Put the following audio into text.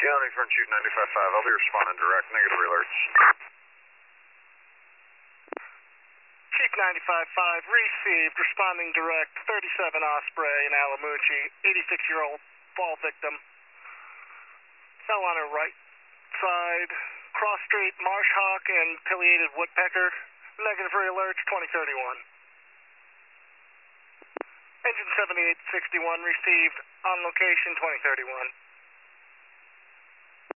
County, front chief 95.5. I'll be responding direct. Negative alerts. Chief 95.5 received. Responding direct. 37 Osprey in Alamucci. 86-year-old fall victim. Fell on her right side. Cross street, marsh hawk, and pileated woodpecker. Negative alerts. 2031. Engine 7861 received. On location 2031.